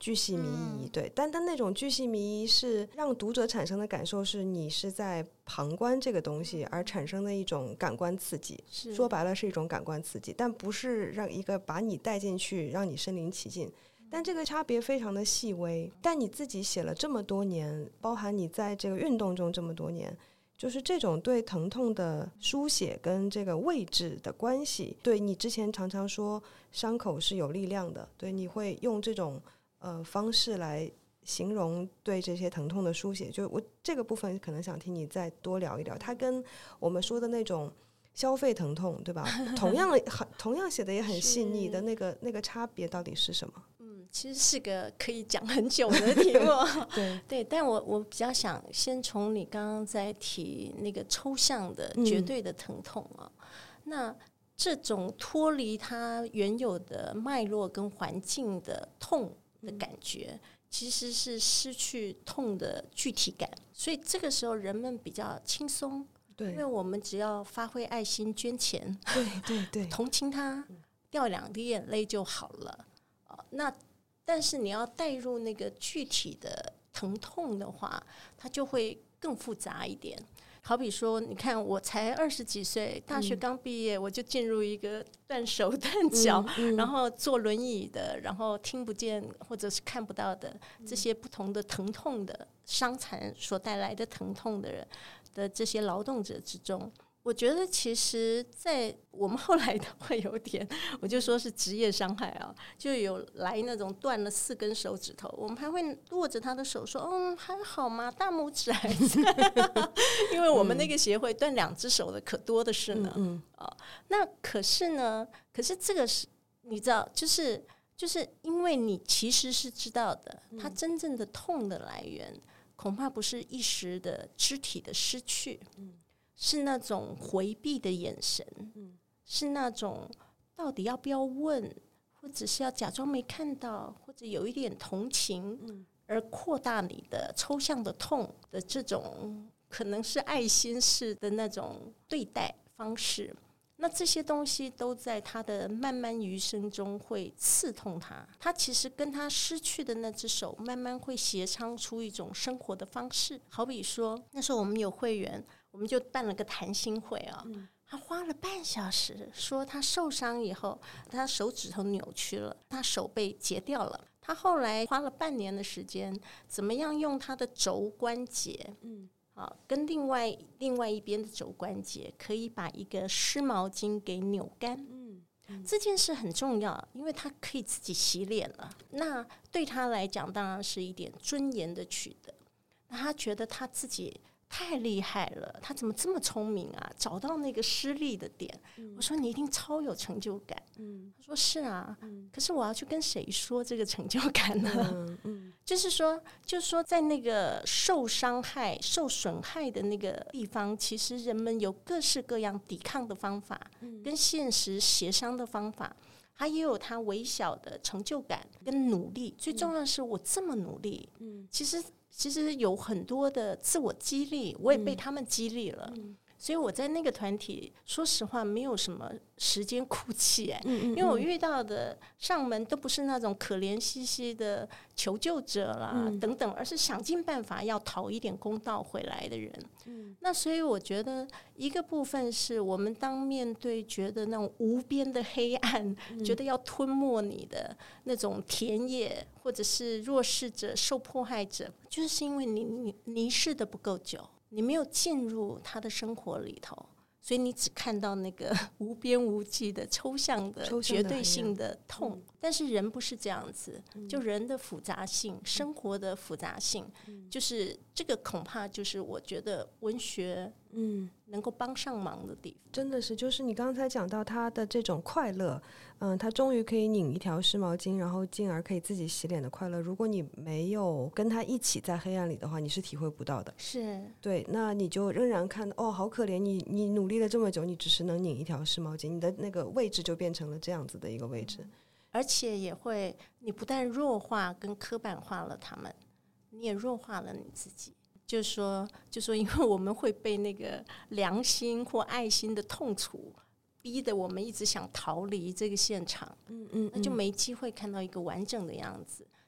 巨细靡遗、嗯、对，但但那种巨细靡遗是让读者产生的感受是你是在旁观这个东西而产生的一种感官刺激，说白了是一种感官刺激，但不是让一个把你带进去让你身临其境，但这个差别非常的细微。但你自己写了这么多年，包含你在这个运动中这么多年，就是这种对疼痛的书写跟这个位置的关系，对你之前常常说伤口是有力量的，对，你会用这种呃方式来形容对这些疼痛的书写，就我这个部分可能想听你再多聊一聊，它跟我们说的那种消费疼痛对吧同样同样写的也很细腻的那个那个差别到底是什么？ 嗯，其实是个可以讲很久的题目对对，但我我比较想先从你刚刚在提那个抽象的绝对的疼痛啊、嗯，那这种脱离它原有的脉络跟环境的痛的感觉、嗯，其实是失去痛的具体感，所以这个时候人们比较轻松，对，因为我们只要发挥爱心捐钱， 对对对， 同情他，掉两滴眼泪就好了、呃、那但是你要带入那个具体的疼痛的话，它就会更复杂一点。好比说你看我才二十几岁，大学刚毕业、嗯、我就进入一个断手断脚、嗯嗯、然后坐轮椅的，然后听不见或者是看不到的这些不同的疼痛的伤残所带来的疼痛的人的这些劳动者之中，我觉得其实在我们后来都会有点，我就说是职业伤害啊，就有来那种断了四根手指头，我们还会握着他的手说嗯还好吗，大拇指还在因为我们那个协会断两只手的可多的是呢、嗯嗯哦、那可是呢可是这个是你知道就是就是因为你其实是知道的，他真正的痛的来源恐怕不是一时的肢体的失去，嗯，是那种回避的眼神、嗯、是那种到底要不要问，或者是要假装没看到，或者有一点同情、嗯、而扩大你的抽象的痛的这种可能是爱心式的那种对待方式，那这些东西都在他的漫漫余生中会刺痛他，他其实跟他失去的那只手慢慢会协商出一种生活的方式。好比说那时候我们有会员，我们就办了个谈心会啊、嗯，他花了半小时说他受伤以后，他手指头扭曲了，他手被截掉了，他后来花了半年的时间，怎么样用他的肘关节，嗯，啊，跟另外另外一边的肘关节可以把一个湿毛巾给扭干，嗯，嗯这件事很重要，因为他可以自己洗脸了，那对他来讲当然是一点尊严的取得，那他觉得他自己太厉害了，他怎么这么聪明啊，找到那个施力的点、嗯、我说你一定超有成就感、嗯、他说是啊、嗯、可是我要去跟谁说这个成就感呢、嗯嗯、就是说就是说在那个受伤害受损害的那个地方，其实人们有各式各样抵抗的方法、嗯、跟现实协商的方法，他也有他微小的成就感跟努力，最重要的是我这么努力、嗯、其实其实有很多的自我激励，我也被他们激励了、嗯、所以我在那个团体说实话没有什么时间哭泣、欸嗯嗯嗯、因为我遇到的上门都不是那种可怜兮兮的求救者啦、嗯、等等，而是想尽办法要讨一点公道回来的人、嗯、那所以我觉得一个部分是我们当面对觉得那种无边的黑暗、嗯、觉得要吞没你的那种田野，或者是弱势者受迫害者，就是因为你你凝视的不够久，你没有进入他的生活里头，所以你只看到那个无边无际的抽象的绝对性的痛、嗯、但是人不是这样子、嗯、就人的复杂性、嗯、生活的复杂性、嗯、就是这个恐怕就是我觉得文学嗯能够帮上忙的地方。 真的是就是你刚才讲到他的这种快乐，嗯，他终于可以拧一条湿毛巾，然后进而可以自己洗脸的快乐，如果你没有跟他一起在黑暗里的话，你是体会不到的。 是对，那你就仍然看哦好可怜，你你努力了这么久，你只是能拧一条湿毛巾，你的那个位置就变成了这样子的一个位置、嗯、 而且也会你不但弱化跟刻板化了他们，你也弱化了你自己。就是说就说因为我们会被那个良心或爱心的痛楚逼得我们一直想逃离这个现场，嗯嗯嗯，那就没机会看到一个完整的样子。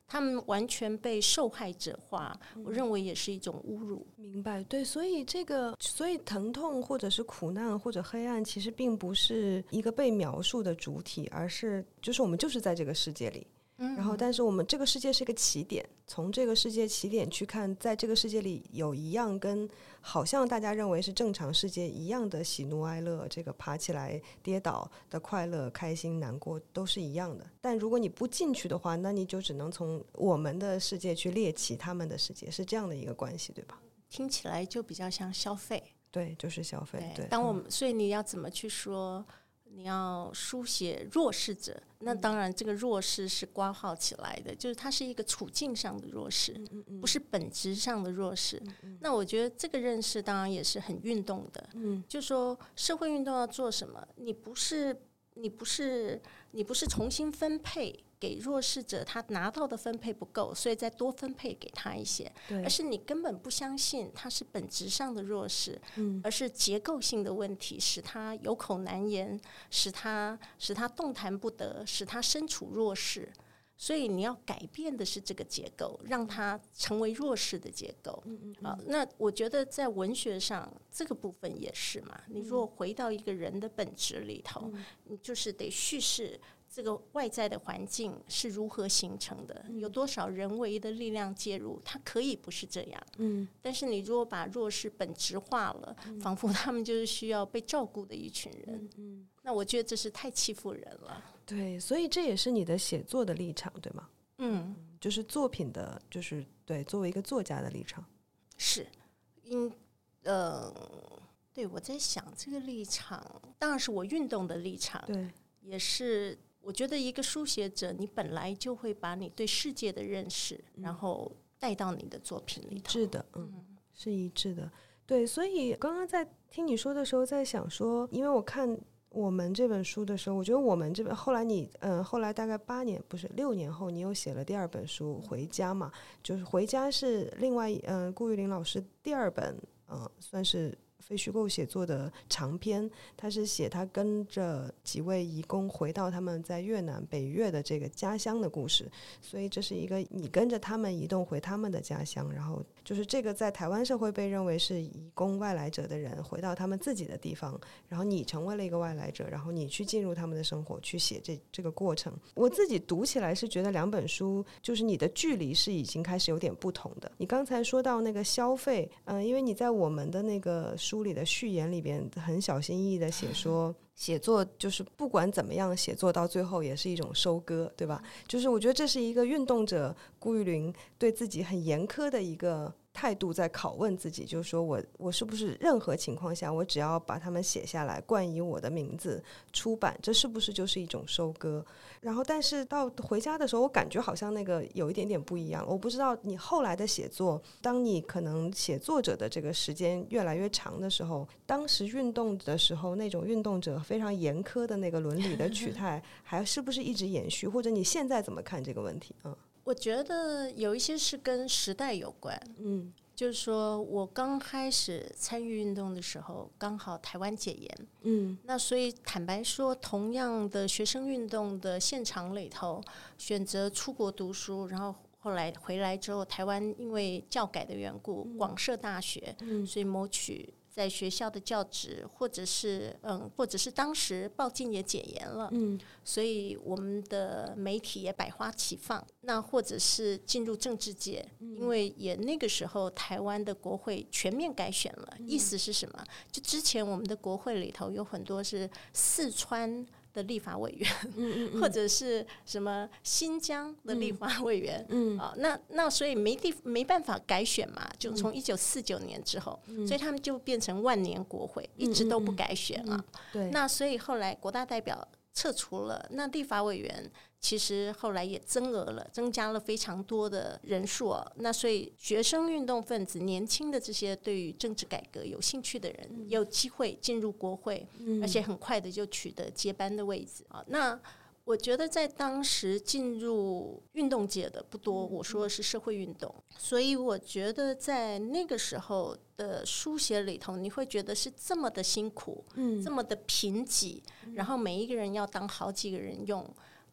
他们完全被受害者化，我认为也是一种侮辱。 明白，对，所以这个，所以疼痛或者是苦难或者黑暗，其实并不是一个被描述的主体，而是就是我们就是在这个世界里。然后但是我们这个世界是一个起点，从这个世界起点去看，在这个世界里有一样跟好像大家认为是正常世界一样的喜怒哀乐，这个爬起来跌倒的快乐开心难过都是一样的。但如果你不进去的话，那你就只能从我们的世界去猎奇他们的世界，是这样的一个关系，对吧？ 听起来就比较像消费。 对，就是消费。 对, 对， 当我们、嗯、所以你要怎么去说你要书写弱势者，那当然这个弱势是括号起来的，就是它是一个处境上的弱势，嗯嗯，不是本质上的弱势，嗯嗯。那我觉得这个认识当然也是很运动的，嗯，就说社会运动要做什么，你不是你不是你不是重新分配给弱势者，他拿到的分配不够，所以再多分配给他一些，而是你根本不相信他是本质上的弱势，嗯，而是结构性的问题使他有口难言，使他使他动弹不得，使他身处弱势。所以你要改变的是这个结构，让它成为弱势的结构。嗯嗯嗯，啊，那我觉得在文学上这个部分也是嘛。你如果回到一个人的本质里头，嗯，你就是得叙事这个外在的环境是如何形成的，有多少人为的力量介入，它可以不是这样。嗯，但是你如果把弱势本质化了，嗯，仿佛他们就是需要被照顾的一群人。嗯嗯，那我觉得这是太欺负人了。 对，所以这也是你的写作的立场，对吗？ 嗯， 就是作品的，就是对，作为一个作家的立场。 是，因呃，对，我在想这个立场，当然是我运动的立场， 对， 也是我觉得一个书写者，你本来就会把你对世界的认识，嗯，然后带到你的作品里头。 是的，嗯，嗯，是一致的。对，所以刚刚在听你说的时候，在想说，因为我看我们这本书的时候，我觉得我们这本后来你嗯，后来大概八年不是六年后，你又写了第二本书《回家》嘛，就是《回家》是另外嗯顾玉玲老师第二本嗯算是非虚构写作的长篇，他是写他跟着几位移工回到他们在越南北越的这个家乡的故事，所以这是一个你跟着他们移动回他们的家乡，然后就是这个在台湾社会被认为是移工外来者的人回到他们自己的地方，然后你成为了一个外来者，然后你去进入他们的生活去写这这个过程。我自己读起来是觉得两本书就是你的距离是已经开始有点不同的。你刚才说到那个消费，嗯、呃，因为你在我们的那个书里的序言里边很小心翼翼的写说写作就是不管怎么样，写作到最后也是一种收割，对吧？就是我觉得这是一个运动者顾玉玲对自己很严苛的一个态度，在拷问自己，就是说我我是不是任何情况下我只要把他们写下来冠以我的名字出版，这是不是就是一种收割？然后但是到回家的时候，我感觉好像那个有一点点不一样。我不知道你后来的写作，当你可能写作者的这个时间越来越长的时候，当时运动的时候那种运动者非常严苛的那个伦理的取态还是不是一直延续，或者你现在怎么看这个问题？嗯， 我觉得有一些是跟时代有关，嗯，就是说我刚开始参与运动的时候，刚好台湾解严，嗯，那所以坦白说，同样的学生运动的现场里头，选择出国读书，然后后来回来之后，台湾因为教改的缘故，广设大学，嗯，所以谋取在学校的教职，或者是嗯，或者是当时报禁也解严了，嗯，所以我们的媒体也百花齐放。那或者是进入政治界，嗯，因为也那个时候台湾的国会全面改选了，嗯，意思是什么？就之前我们的国会里头有很多是四川的立法委员，嗯嗯嗯，或者是什么新疆的立法委员，嗯，啊，那那所以没地没办法改选嘛，就从一九四九年之后，嗯，所以他们就变成万年国会，一直都不改选了。嗯嗯嗯，对，那所以后来国大代表撤除了，那立法委员其实后来也增额了，增加了非常多的人数，哦，那所以学生运动分子年轻的这些对于政治改革有兴趣的人，嗯，有机会进入国会，嗯，而且很快的就取得接班的位置，啊，那我觉得在当时进入运动界的不多，我说的是社会运动，所以我觉得在那个时候的书写里头，你会觉得是这么的辛苦，嗯，这么的贫瘠，然后每一个人要当好几个人用，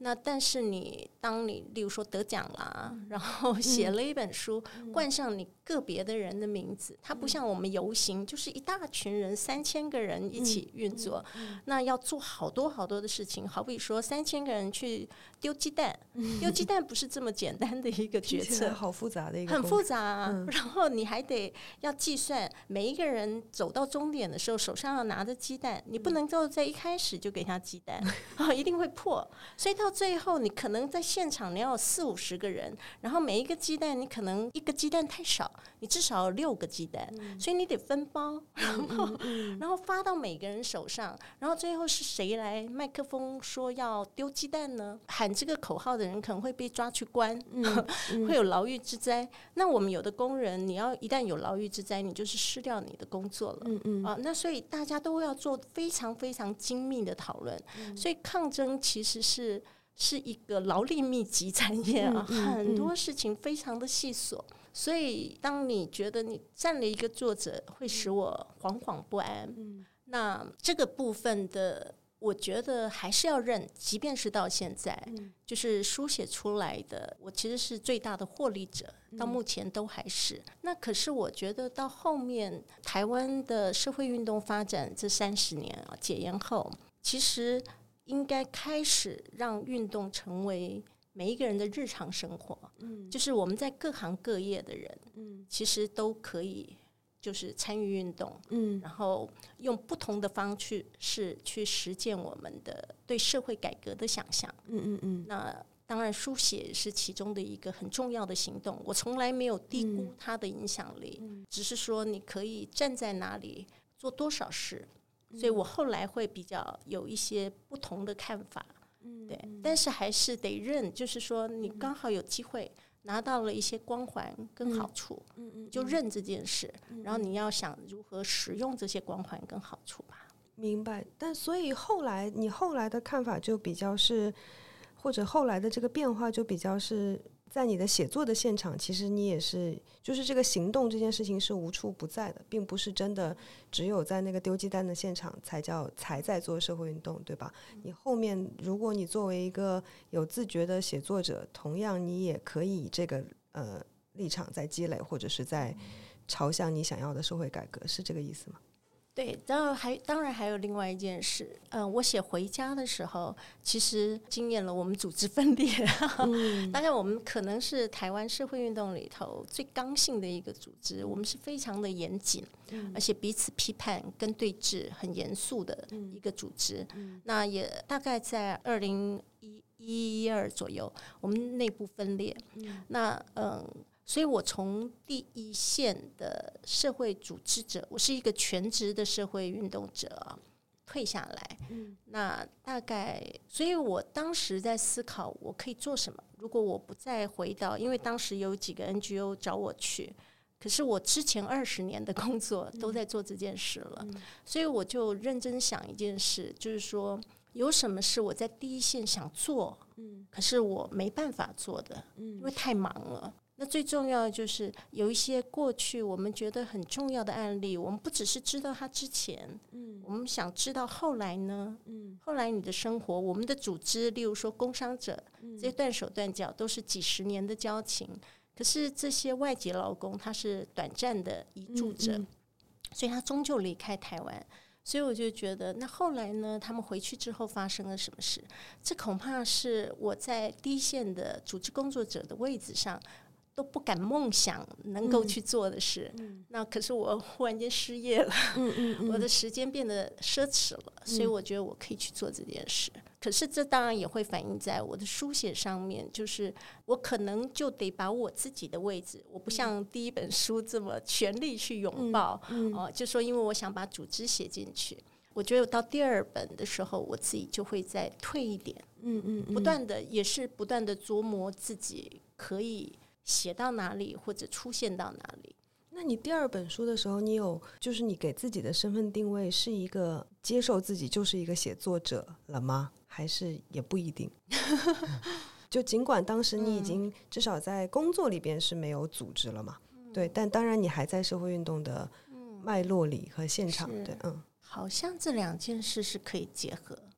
那但是你当你例如说得奖啦，嗯、然后写了一本书，嗯、冠上你个别的人的名字，它不像我们游行，就是一大群人三千个人一起运作，嗯嗯、那要做好多好多的事情。好比说三千个人去丢鸡蛋，嗯、丢鸡蛋不是这么简单的一个决策， 好复杂的一个很复杂、啊嗯、 然后你还得要计算每一个人走到终点的时候手上要拿着鸡蛋，你不能够在一开始就给他鸡蛋、哦、一定会破，所以到最后你可能在现场你要有四五十个人，然后每一个鸡蛋你可能一个鸡蛋太少，你至少有六个鸡蛋、嗯、所以你得分包，然后、嗯嗯、然后发到每个人手上，然后最后是谁来麦克风说要丢鸡蛋呢？喊这个口号的人可能会被抓去关、嗯嗯、会有牢狱之灾。那我们有的工人你要一旦有牢狱之灾，你就是失掉你的工作了、嗯嗯啊、那所以大家都要做非常非常精密的讨论、嗯、所以抗争其实是是一个劳力密集产业啊，嗯嗯嗯、很多事情非常的细琐，所以当你觉得你站了一个作者会使我惶惶不安、嗯、那这个部分的我觉得还是要认，即便是到现在、嗯、就是书写出来的我其实是最大的获利者，到目前都还是、嗯、那可是我觉得到后面台湾的社会运动发展这三十年啊，解严后其实应该开始让运动成为每一个人的日常生活、嗯、就是我们在各行各业的人、嗯、其实都可以就是参与运动、嗯、然后用不同的方式去实践我们的对社会改革的想象、嗯嗯嗯、那当然书写是其中的一个很重要的行动，我从来没有低估它的影响力、嗯、只是说你可以站在哪里做多少事，所以我后来会比较有一些不同的看法、嗯、对，但是还是得认，就是说你刚好有机会拿到了一些光环跟好处、嗯嗯、就认这件事、嗯、然后你要想如何使用这些光环跟好处吧。 明白。但所以后来你后来的看法就比较是，或者后来的这个变化就比较是在你的写作的现场，其实你也是就是这个行动这件事情是无处不在的，并不是真的只有在那个丢鸡蛋的现场才叫才在做社会运动，对吧、嗯、你后面如果你作为一个有自觉的写作者，同样你也可以以这个呃立场在积累，或者是在朝向你想要的社会改革，是这个意思吗？ 对，当然还当然还有另外一件事，嗯、呃，我写回家的时候，其实经验了我们组织分裂，嗯、大概我们可能是台湾社会运动里头最刚性的一个组织，我们是非常的严谨，嗯、而且彼此批判跟对峙很严肃的一个组织。嗯、那也大概在二零一一二左右，我们内部分裂。嗯、那嗯。所以我从第一线的社会组织者，我是一个全职的社会运动者、啊、退下来、嗯、那大概所以我当时在思考我可以做什么，如果我不再回到，因为当时有几个 N G O 找我去，可是我之前二十年的工作都在做这件事了、嗯、所以我就认真想一件事，就是说有什么是我在第一线想做、嗯、可是我没办法做的、嗯、因为太忙了。那最重要的就是有一些过去我们觉得很重要的案例，我们不只是知道它之前、嗯、我们想知道后来呢、嗯、后来你的生活，我们的组织例如说工商者、嗯、这些断手断脚都是几十年的交情，可是这些外籍劳工他是短暂的移住者、嗯嗯、所以他终究离开台湾，所以我就觉得那后来呢，他们回去之后发生了什么事，这恐怕是我在第一线的组织工作者的位置上都不敢梦想能够去做的事、嗯、那可是我忽然间失业了、嗯嗯嗯、我的时间变得奢侈了、嗯、所以我觉得我可以去做这件事，可是这当然也会反映在我的书写上面，就是我可能就得把我自己的位置，我不像第一本书这么全力去拥抱、嗯嗯呃、就说因为我想把组织写进去，我觉得到第二本的时候我自己就会再退一点，嗯嗯嗯，不断的也是不断的琢磨自己可以写到哪里或者出现到哪里。 那你第二本书的时候，你有就是你给自己的身份定位是一个接受自己就是一个写作者了吗？还是也不一定？就尽管当时你已经至少在工作里边是没有组织了嘛、嗯、对，但当然你还在社会运动的脉络里和现场、嗯、对，嗯， 好像这两件事是可以结合，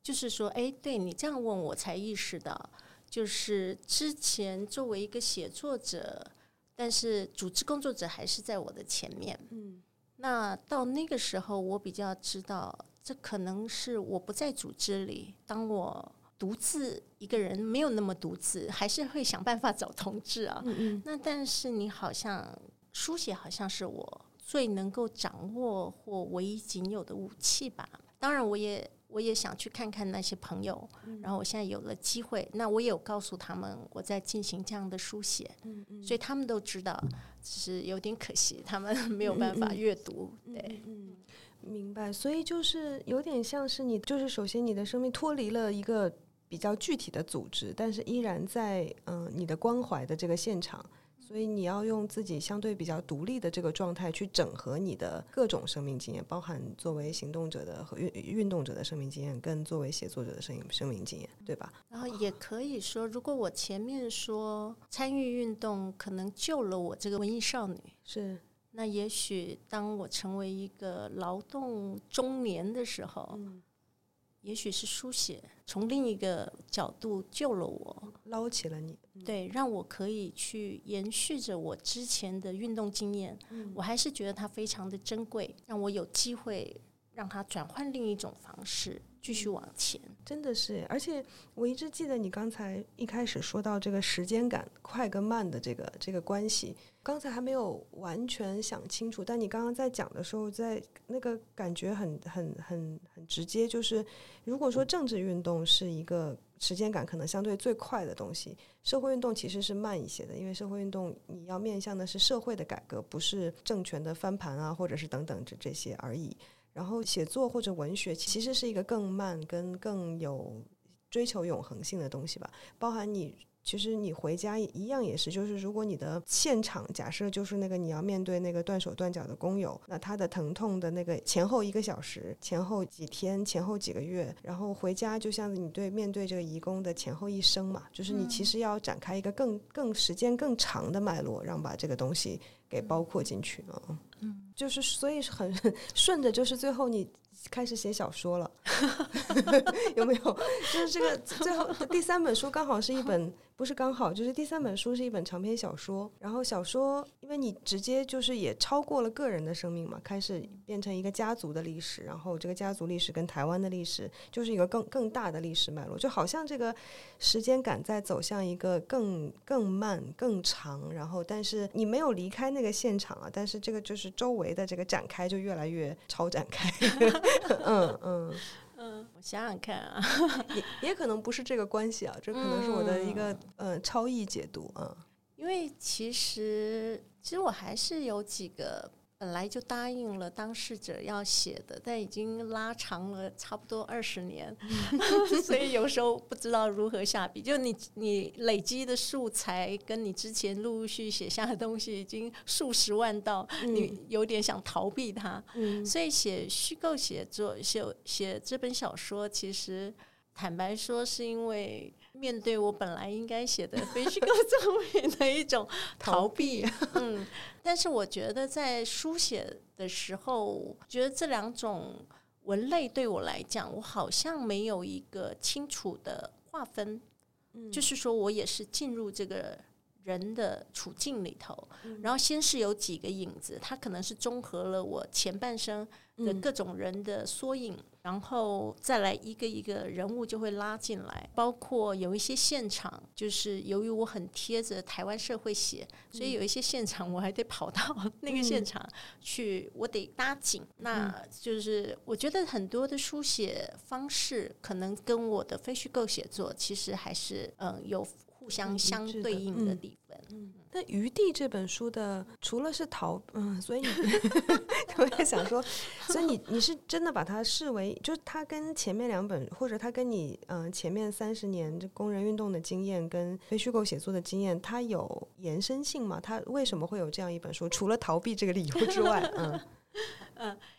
就是说，哎，对你这样问我才意识到，就是之前作为一个写作者，但是组织工作者还是在我的前面。嗯，那到那个时候，我比较知道，这可能是我不在组织里，当我独自一个人，没有那么独自，还是会想办法找同志啊。嗯嗯，那但是你好像书写好像是我最能够掌握或唯一仅有的武器吧。当然我也我也想去看看那些朋友，嗯，然后我现在有了机会，那我也有告诉他们我在进行这样的书写。嗯嗯，所以他们都知道，只是有点可惜他们没有办法阅读。嗯嗯，对， 嗯，明白。所以就是有点像是你，就是首先你的生命脱离了一个比较具体的组织，但是依然在嗯、呃、你的关怀的这个现场，所以你要用自己相对比较独立的这个状态去整合你的各种生命经验，包含作为行动者的和运运动者的生命经验，跟作为写作者的生生命经验，对吧？ 然后也可以说，如果我前面说参与运动可能救了我这个文艺少女， 是， 那也许当我成为一个劳动中年的时候，嗯，也许是书写从另一个角度救了我， 捞起了你， 嗯，对，让我可以去延续着我之前的运动经验，嗯，我还是觉得它非常的珍贵，让我有机会让它转换另一种方式继续往前。 真的是，而且我一直记得你刚才一开始说到这个时间感快跟慢的这个这个关系，刚才还没有完全想清楚，但你刚刚在讲的时候，在那个感觉很很很很直接，就是如果说政治运动是一个时间感可能相对最快的东西，社会运动其实是慢一些的，因为社会运动你要面向的是社会的改革，不是政权的翻盘啊，或者是等等这这些而已。然后写作或者文学其实是一个更慢跟更有追求永恒性的东西吧，包含你其实你回家一样也是，就是如果你的现场假设就是那个你要面对那个断手断脚的工友，那他的疼痛的那个前后一个小时，前后几天，前后几个月，然后回家就像你对面对这个移工的前后一生嘛，就是你其实要展开一个更更时间更长的脉络，让把这个东西给包括进去啊。嗯，就是所以很顺着，就是最后你开始写小说了有没有？就是这个最后第三本书刚好是一本，不是刚好，就是第三本书是一本长篇小说，然后小说因为你直接就是也超过了个人的生命嘛，开始变成一个家族的历史，然后这个家族历史跟台湾的历史就是一个更更大的历史脉络，就好像这个时间感在走向一个更更慢更长，然后但是你没有离开那个现场啊，但是这个就是周围的这个展开就越来越超展开嗯嗯嗯，我想想看啊也, 也可能不是这个关系啊，这可能是我的一个、嗯呃、超意解读啊。 因为其实其实我还是有几个本来就答应了当事者要写的，但已经拉长了差不多二十年所以有时候不知道如何下笔，就你你累积的素材跟你之前陆陆续续写下的东西已经数十万道、嗯、你有点想逃避它、嗯、所以写虚构写作写写这本小说，其实坦白说是因为面对我本来应该写的非虚构作品的一种逃避嗯，但是我觉得在书写的时候，觉得这两种文类对我来讲，我好像没有一个清楚的划分、嗯、就是说我也是进入这个人的处境里头、嗯、然后先是有几个影子，它可能是综合了我前半生的各种人的缩影、嗯、然后再来一个一个人物就会拉进来，包括有一些现场，就是由于我很贴着台湾社会写，所以有一些现场我还得跑到那个现场去、嗯、我得搭景，那就是我觉得很多的书写方式可能跟我的非虚构写作其实还是、嗯、有互相相对应的地方。 嗯，那《余地》这本书的除了是逃，嗯，所以你我在想说，所以你你是真的把它视为，就是它跟前面两本，或者它跟你嗯、呃、前面三十年这工人运动的经验跟非虚构写作的经验，它有延伸性吗？它为什么会有这样一本书？除了逃避这个理由之外，嗯。 嗯，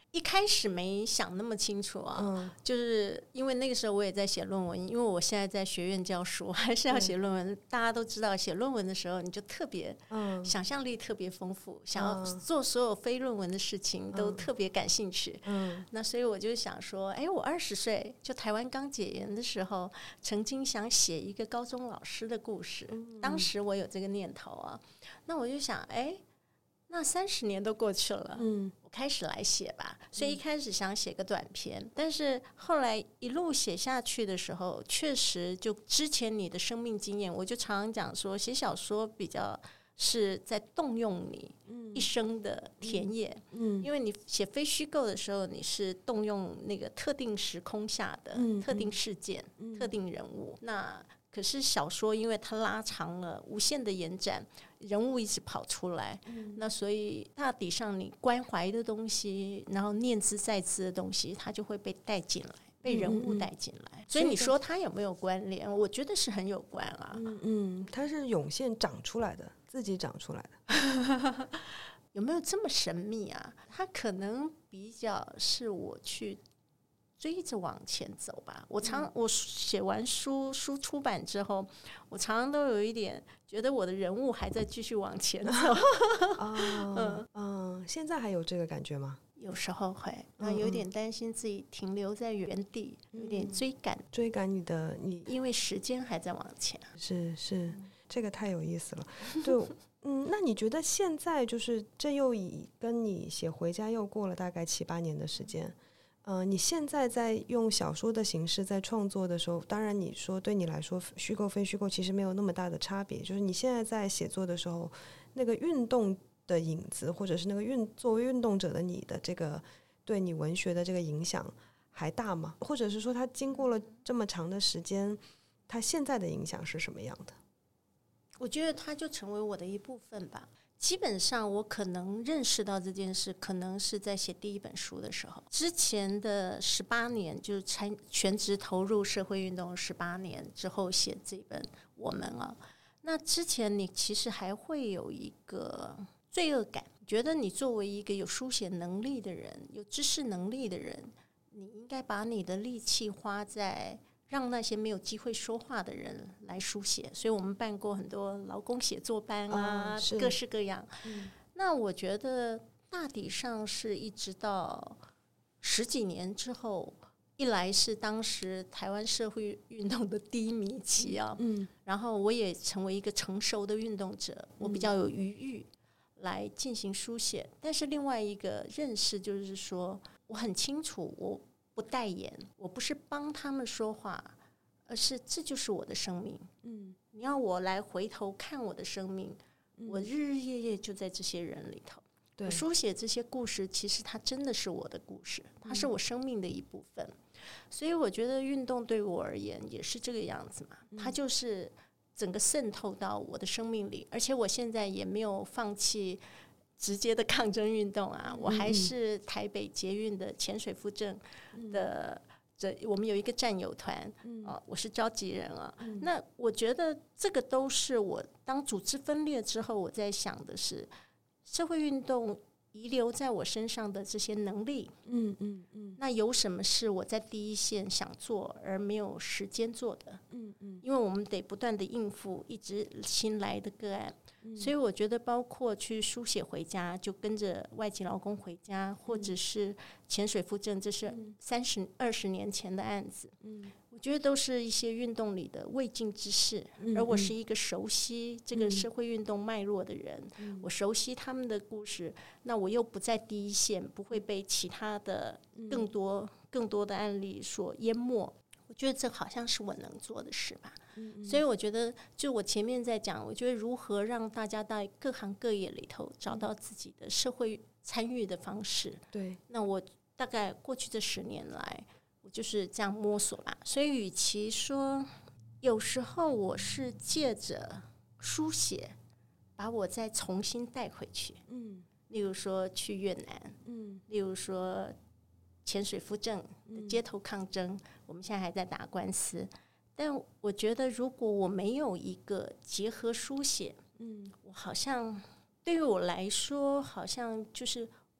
一开始没想那么清楚啊， 嗯， 就是因为那个时候我也在写论文，因为我现在在学院教书，还是要写论文。大家都知道，写论文的时候你就特别，嗯，想象力特别丰富，想要做所有非论文的事情都特别感兴趣。嗯，那所以我就想说，哎，我二十岁就台湾刚解严的时候，曾经想写一个高中老师的故事，嗯、当时我有这个念头啊，那我就想，哎。那三十年都过去了，嗯，我开始来写吧。所以一开始想写个短篇，嗯、但是后来一路写下去的时候，确实就之前你的生命经验，我就常常讲说，写小说比较是在动用你一生的田野，嗯，因为你写非虚构的时候，你是动用那个特定时空下的特定事件、嗯、特定人物，那。可是小说因为它拉长了无限的延展，人物一直跑出来，嗯、那所以大体上你关怀的东西，然后念兹在兹的东西，它就会被带进来，被人物带进来。嗯嗯嗯，所以你说它有没有关联？我觉得是很有关啊。 嗯嗯，它是涌现长出来的，自己长出来的。 有没有这么神秘啊？它可能比较是我去追着往前走吧。我常、嗯、我写完书书出版之后，我常常都有一点觉得我的人物还在继续往前走。 哦、嗯嗯，现在还有这个感觉吗？ 有时候会，那有点担心自己停留在原地，嗯、有点追赶追赶你的你， 因为时间还在往前。 是是，这个太有意思了。对，嗯，那你觉得现在就是这又以跟你写回家又过了大概七八年的时间。呃，你现在在用小说的形式在创作的时候，当然你说对你来说虚构非虚构其实没有那么大的差别，就是你现在在写作的时候，那个运动的影子，或者是那个运作为运动者的你的这个对你文学的这个影响还大吗？或者是说它经过了这么长的时间，它现在的影响是什么样的？ 我觉得它就成为我的一部分吧。基本上我可能认识到这件事，可能是在写第一本书的时候。之前的十八年就是参全职投入社会运动十八年之后写这本《我们》啊。那之前你其实还会有一个罪恶感，觉得你作为一个有书写能力的人，有知识能力的人，你应该把你的力气花在让那些没有机会说话的人来书写，所以我们办过很多劳工写作班啊，哦、各式各样。嗯、那我觉得大体上是一直到十几年之后，一来是当时台湾社会运动的低迷期啊，嗯、然后我也成为一个成熟的运动者，我比较有余裕来进行书写。但是另外一个认识就是说，我很清楚我不代言，我不是帮他们说话，而是这就是我的生命。嗯，你要我来回头看我的生命，嗯、我日日夜夜就在这些人里头。我书写这些故事，其实它真的是我的故事，它是我生命的一部分。嗯、所以我觉得运动对我而言也是这个样子嘛，它就是整个渗透到我的生命里，而且我现在也没有放弃直接的抗争运动啊，我还是台北捷运的前水复正的，这我们有一个战友团，啊，我是召集人啊。那我觉得这个都是我当组织分裂之后，我在想的是社会运动遗留在我身上的这些能力，嗯嗯嗯，那有什么是我在第一线想做而没有时间做的？嗯嗯，因为我们得不断的应付一直新来的个案。所以我觉得包括去书写回家，就跟着外籍劳工回家，或者是潜水复正，这是三十二十年前的案子。嗯，我觉得都是一些运动里的未尽之事，而我是一个熟悉这个社会运动脉络的人，我熟悉他们的故事，那我又不在第一线，不会被其他的更多更多的案例所淹没。我觉得这好像是我能做的事吧。嗯、所以我觉得就我前面在讲，我觉得如何让大家在各行各业里头找到自己的社会参与的方式。对，那我大概过去这十年来我就是这样摸索吧。所以与其说有时候我是借着书写把我再重新带回去，嗯，例如说去越南，嗯，例如说潜水复正的街头抗争，嗯、我们现在还在打官司。但我觉得如果我没有一个结合书写，嗯，我好像对于我来说好像就是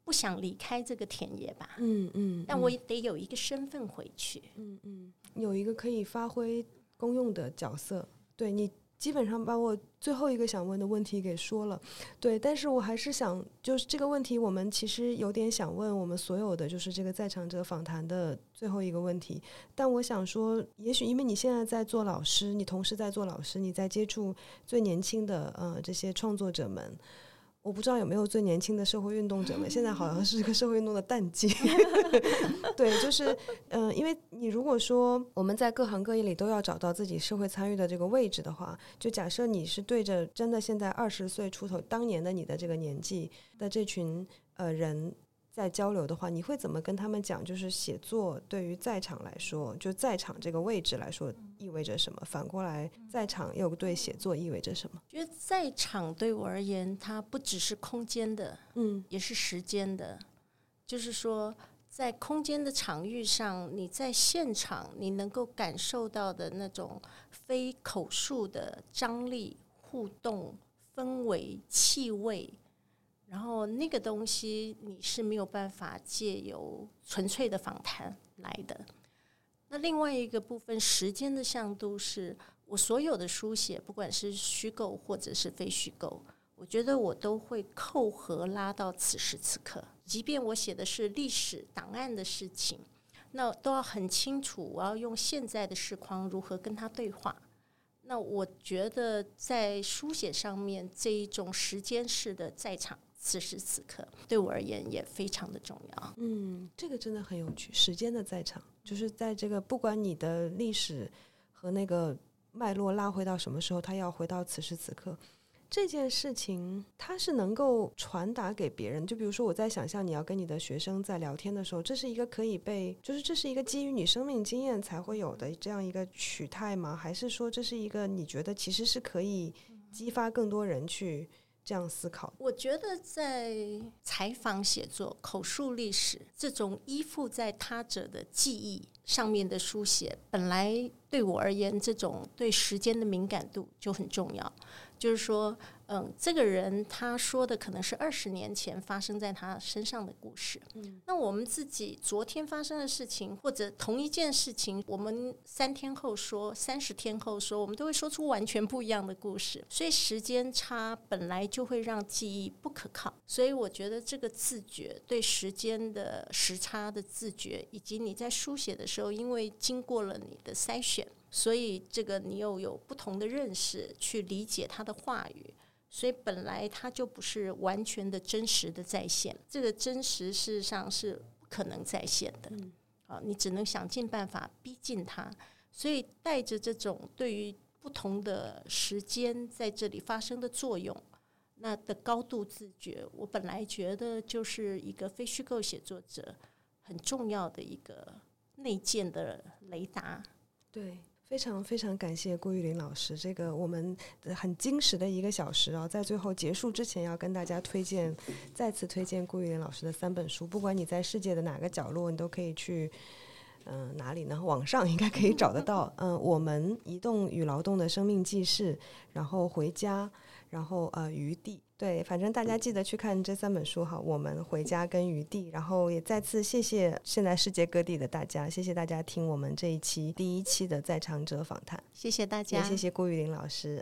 不想离开这个田野吧。 嗯嗯， 但我也得有一个身份回去。 嗯嗯，有一个可以发挥公用的角色。对，你基本上把我最后一个想问的问题给说了。对，但是我还是想，就是这个问题我们其实有点想问我们所有的，就是这个在场者访谈的最后一个问题。但我想说，也许因为你现在在做老师，你同时在做老师，你在接触最年轻的呃这些创作者们，我不知道有没有最年轻的社会运动者们，现在好像是个社会运动的淡季。对，就是呃，因为你如果说我们在各行各业里都要找到自己社会参与的这个位置的话，就假设你是对着真的现在二十岁出头当年的你的这个年纪的这群呃人在交流的话，你会怎么跟他们讲，就是写作对于在场来说，就在场这个位置来说意味着什么，反过来在场又对写作意味着什么？ 觉得在场对我而言，它不只是空间的， 嗯， 也是时间的。就是说在空间的场域上，你在现场你能够感受到的那种非口述的张力、互动、氛围、气味，然后那个东西你是没有办法借由纯粹的访谈来的。那另外一个部分，时间的向度，是我所有的书写，不管是虚构或者是非虚构，我觉得我都会扣合拉到此时此刻。即便我写的是历史档案的事情，那都要很清楚我要用现在的视框如何跟他对话。那我觉得在书写上面，这一种时间式的在场此时此刻对我而言也非常的重要。 嗯，这个真的很有趣，时间的在场，就是在这个不管你的历史和那个脉络拉回到什么时候，它要回到此时此刻。这件事情它是能够传达给别人，就比如说我在想象你要跟你的学生在聊天的时候，这是一个可以被，就是这是一个基于你生命经验才会有的这样一个取态吗？还是说这是一个你觉得其实是可以激发更多人去这样思考？ 我觉得在采访写作、口述历史这种依附在他者的记忆上面的书写，本来对我而言，这种对时间的敏感度就很重要。就是说，嗯，这个人他说的可能是二十年前发生在他身上的故事，嗯，那我们自己昨天发生的事情，或者同一件事情，我们三天后说，三十天后说，我们都会说出完全不一样的故事。所以时间差本来就会让记忆不可靠，所以我觉得这个自觉，对时间的时差的自觉，以及你在书写的时候，因为经过了你的筛选，所以这个你又有不同的认识去理解他的话语，所以本来它就不是完全的真实的再现，这个真实事实上是不可能再现的、嗯啊、你只能想尽办法逼近它。所以带着这种对于不同的时间在这里发生的作用，那的高度自觉，我本来觉得就是一个非虚构写作者很重要的一个内建的雷达。 对，非常非常感谢顾玉玲老师，这个我们很精实的一个小时啊，在最后结束之前要跟大家推荐，再次推荐顾玉玲老师的三本书，不管你在世界的哪个角落，你都可以去嗯、呃，哪里呢？网上应该可以找得到。嗯、呃，我们移动与劳动的生命记事，然后回家，然后呃余地。对，反正大家记得去看这三本书哈，我们回家跟余地。然后也再次谢谢现在世界各地的大家，谢谢大家听我们这一期第一期的在场者访谈， 谢谢大家， 也谢谢顾玉玲老师。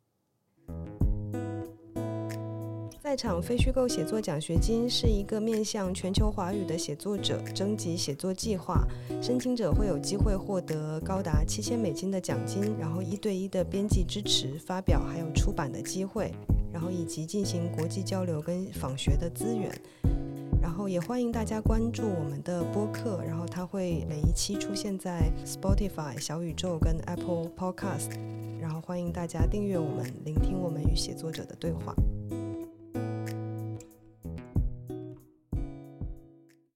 在场非虚构写作奖学金是一个面向全球华语的写作者征集写作计划，申请者会有机会获得高达七千美金的奖金，然后一对一的编辑支持、发表还有出版的机会，然后以及进行国际交流跟访学的资源。然后也欢迎大家关注我们的播客，然后它会每一期出现在 Spotify、 小宇宙跟 Apple Podcast， 然后欢迎大家订阅我们，聆听我们与写作者的对话。